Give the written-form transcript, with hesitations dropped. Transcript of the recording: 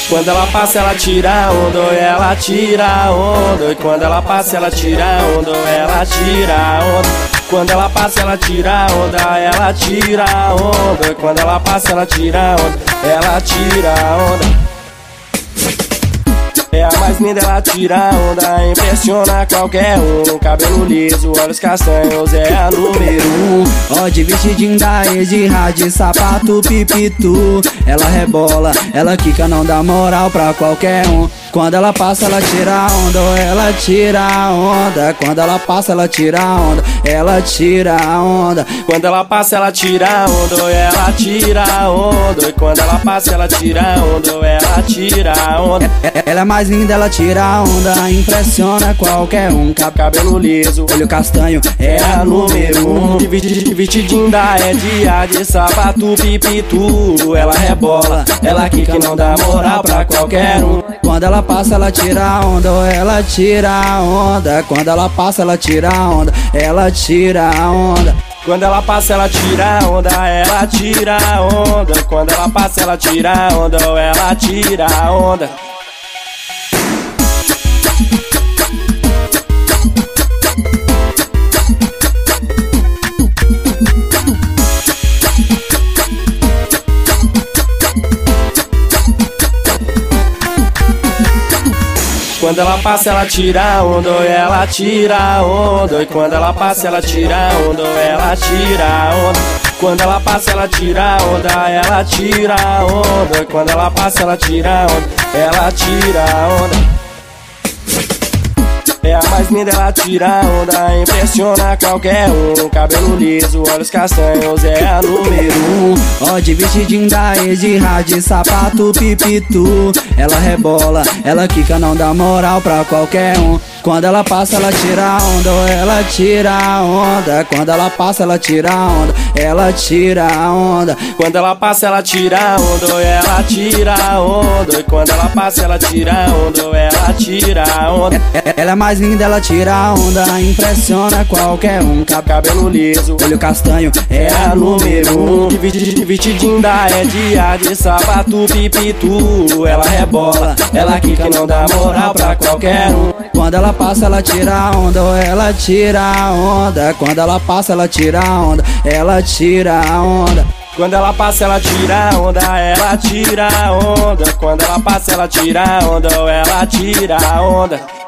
Quando ela passa, ela tira onda, ela tira onda. E quando ela passa, ela tira onda, ela tira onda. Quando ela passa, ela tira onda, ela tira onda. E quando ela passa, ela tira onda, ela tira onda. É a mais linda, ela tira onda, impressiona qualquer um. Cabelo liso, olhos castanhos, é a número 1. Ó, de vestidinho da de rádio, sapato pipitu. Ela rebola, ela quica, não dá moral pra qualquer um. Quando ela passa, ela tira onda, ela tira onda. Quando ela passa, ela tira onda, ela tira onda. Quando ela passa, ela tira onda, ela tira onda. E quando ela passa, ela tira onda, ela tira onda. Ela é mais linda, ela tira onda, impressiona qualquer um. Cabelo liso, olho castanho, é a número 1. De vestidinho da de sapato pipitu. Ela rebola, ela quica, não dá moral pra qualquer um. Quando ela passa, ela tira onda, ela tira onda. Quando ela passa, ela tira onda, ela tira onda. Quando ela passa, ela tira onda, ela tira onda. Quando ela passa, ela tira onda, ela tira onda. Quando ela passa, ela tira onda, ela tira onda. E quando ela passa, ela tira onda, ela tira onda. Quando ela passa, ela tira onda, ela tira onda. E quando ela passa, ela tira onda, ela tira onda. É a mais linda, ela tira onda, impressiona qualquer um. Cabelo liso, olhos castanhos, é a número 1. Ó, de vestidinho da de rádio, sapato pipitu. Ela rebola, ela quica, não dá moral pra qualquer um. Quando ela passa, ela tira onda, ela tira onda. Quando ela passa, ela tira onda, ela tira onda. Quando ela passa, ela tira onda, ela tira onda. E quando ela passa, ela tira onda, ela tira onda. Ela é mais linda, ela tira onda, impressiona qualquer um. Cabelo liso, olho castanho, é a número 1. De vestidinho da de sapato pipitu. Ela rebola, ela quica, não dá moral pra qualquer um. Quando ela passa, ela tira onda, ela tira onda. Quando ela passa, ela tira onda, ela tira onda. Quando ela passa, ela tira onda, ela tira onda. Quando ela passa, ela tira onda, ela tira onda.